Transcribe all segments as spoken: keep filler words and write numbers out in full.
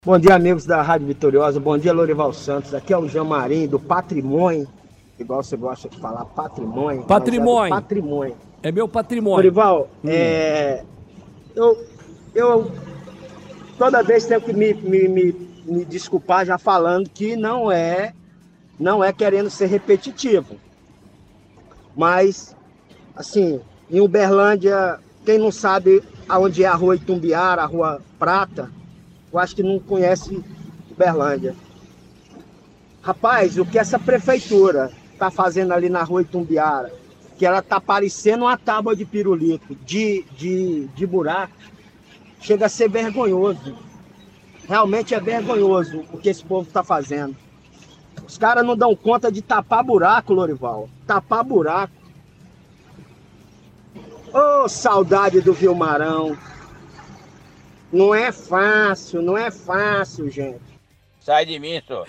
Bom dia, amigos da Rádio Vitoriosa. Bom dia, Lorival Santos. Aqui é o Jean Marinho, do Patrimônio. Igual você gosta de falar, patrimônio. Patrimônio. É patrimônio. É meu patrimônio. Lorival, hum. é... eu, eu toda vez tenho que me, me, me, me desculpar já falando que não é, não é querendo ser repetitivo. Mas, assim, em Uberlândia, quem não sabe aonde é a Rua Itumbiara, a Rua Prata, eu acho que não conhece Uberlândia. Rapaz, o que essa prefeitura tá fazendo ali na Rua Itumbiara, que ela tá parecendo uma tábua de pirulito, de, de, de buraco, chega a ser vergonhoso. Realmente é vergonhoso o que esse povo tá fazendo. Os caras não dão conta de tapar buraco, Lorival. Tapar buraco. Ô, oh, saudade do Vilmarão. Não é fácil, não é fácil, gente. Sai de mim, senhor.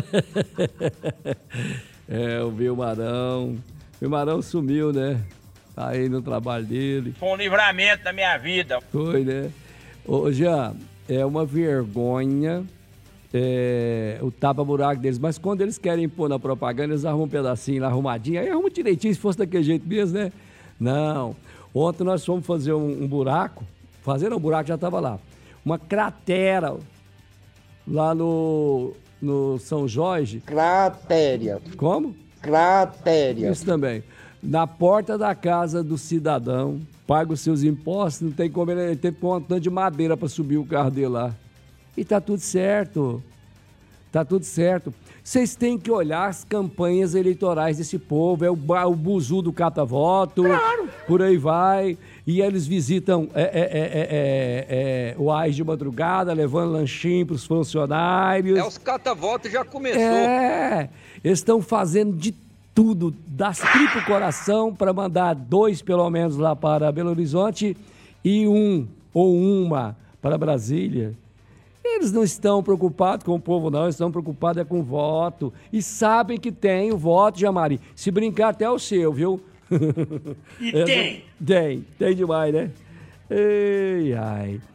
É, o Vilmarão. O Vilmarão sumiu, né? Tá aí no trabalho dele. Foi um livramento da minha vida. Foi, né? Ô, Jean, é uma vergonha é, o tapa-buraco deles. Mas quando eles querem pôr na propaganda, eles arrumam um pedacinho lá arrumadinho. Aí arrumam direitinho, se fosse daquele jeito mesmo, né? Não. Ontem nós fomos fazer um, um buraco. Fazendo um buraco, já tava lá. Uma cratera lá no, no São Jorge. Cratéria. Como? Cratéria. Isso também. Na porta da casa do cidadão, paga os seus impostos, não tem como ele ter um tanto de madeira para subir o carro dele lá. E tá tudo certo. Tá tudo certo. Vocês têm que olhar as campanhas eleitorais desse povo. É o, o buzu do catavoto. Claro. Por aí vai. E eles visitam é, é, é, é, é, o A I S de madrugada, levando lanchinho para os funcionários. É, os catavotos já começou. É, eles estão fazendo de tudo, das tripas o coração, para mandar dois, pelo menos, lá para Belo Horizonte e um ou uma para Brasília. Eles não estão preocupados com o povo, não. Eles estão preocupados é com o voto. E sabem que tem o voto, Jamari. Se brincar, até o seu, viu? E tem? Tem, tem demais, né? Ei, ai.